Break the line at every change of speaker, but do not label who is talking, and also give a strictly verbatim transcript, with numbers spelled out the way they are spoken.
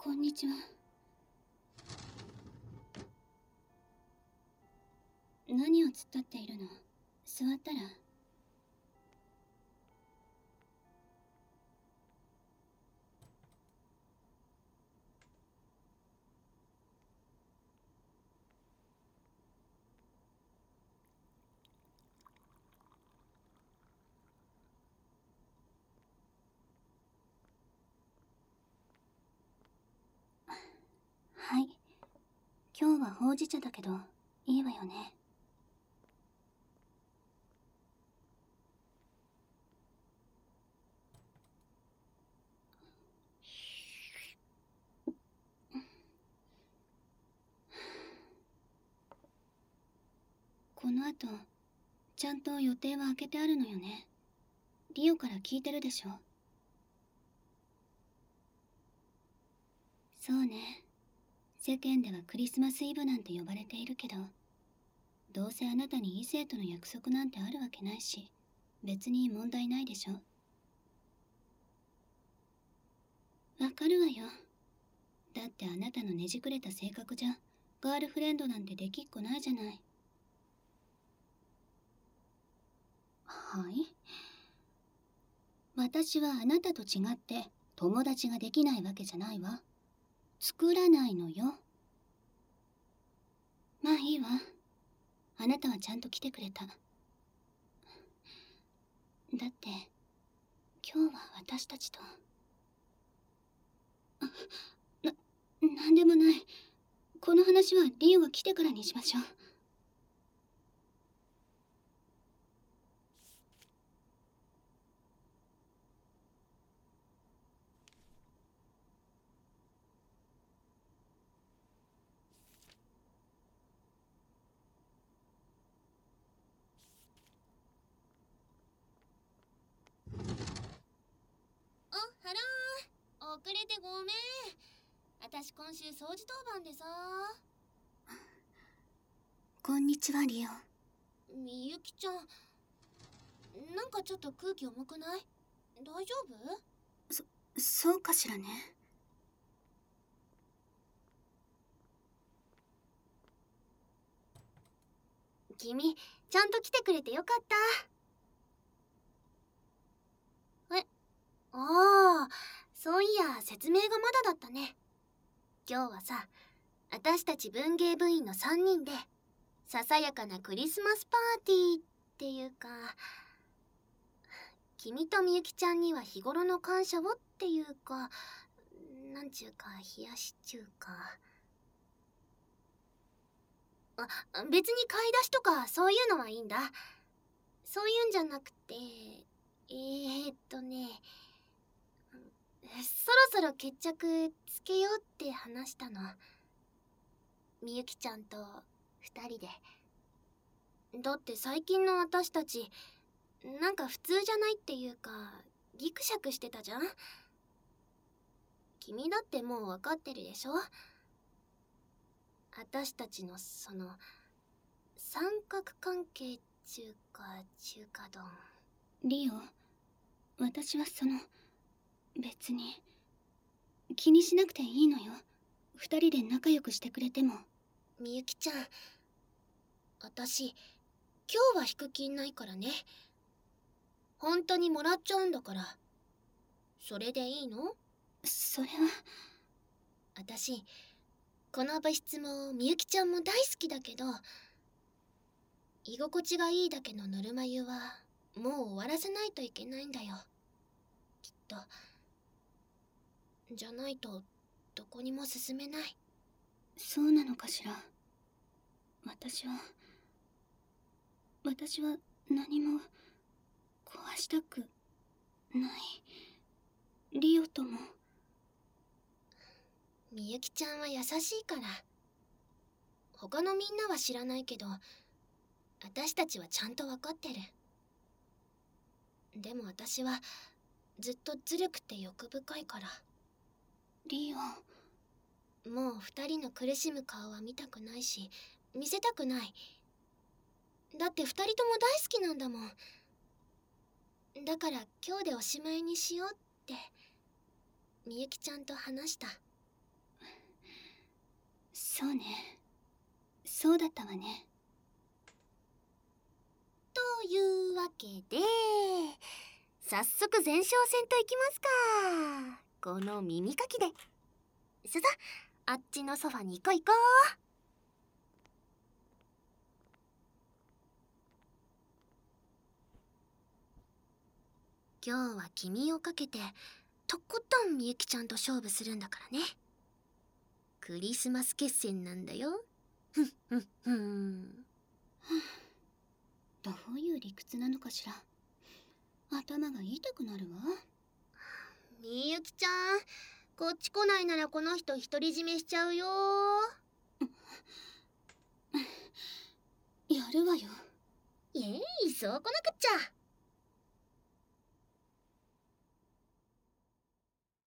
こんにちは。何を突っ立っているの？座ったら。はい。今日はほうじ茶だけど、いいわよね。この後、ちゃんと予定は空けてあるのよね。リオから聞いてるでしょ。そうね。世間ではクリスマスイブなんて呼ばれているけど、どうせあなたに異性との約束なんてあるわけないし、別に問題ないでしょ。わかるわよ。だってあなたのねじくれた性格じゃ、ガールフレンドなんてできっこないじゃない。はい。私はあなたと違って友達ができないわけじゃないわ。作らないのよ。まあいいわ。あなたはちゃんと来てくれた。だって今日は私たちと。な、なんでもない。この話はリオが来てからにしましょう。
あ、ハロー。遅れてごめん。私今週掃除当番でさ。
こんにちは、リオ。
みゆきちゃん、なんかちょっと空気重くない？大丈夫？
そ、そうかしらね。
君、ちゃんと来てくれてよかった。え、ああ、そういや説明がまだだったね。今日はさ、私たち文芸部員のさんにんでささやかなクリスマスパーティーっていうか、君とみゆきちゃんには日頃の感謝をっていうか、なんちゅうか冷やしちゅうか。あ、別に買い出しとかそういうのはいいんだ。そういうんじゃなくて、えー、っとね、そろそろ決着つけようって話したの。みゆきちゃんと二人で。だって最近の私たち、なんか普通じゃないっていうか、ギクシャクしてたじゃん。君だってもう分かってるでしょ。私たちのその三角関係中華中華丼。
リオ、私はその、別に、気にしなくていいのよ。二人で仲良くしてくれても。
みゆきちゃん、私、今日は引く気ないからね。本当にもらっちゃうんだから。それでいいの？
それは。
私、この部室もみゆきちゃんも大好きだけど、居心地がいいだけのぬるま湯はもう終わらせないといけないんだよ。きっと。じゃないとどこにも進めない。
そうなのかしら。私は私は何も壊したくない。リオとも。
みゆきちゃんは優しいから。他のみんなは知らないけど、私たちはちゃんと分かってる。でも私はずっとずるくて欲深いから。
リ
オ、もう二人の苦しむ顔は見たくないし、見せたくない。だって二人とも大好きなんだもん。だから今日でおしまいにしようってみゆきちゃんと話した。
そうね。そうだったわね。
というわけで早速前哨戦といきますか。この耳かきで。ささ、あっちのソファに行こう行こう。今日は君をかけてとことんみゆきちゃんと勝負するんだからね。クリスマス決戦なんだよ。ふんふんふん。
どういう理屈なのかしら。頭が痛くなるわ。
みゆきちゃん、こっち来ないならこの人独り占めしちゃうよ。
やるわよ。
イエーイ、そうこなくっちゃ。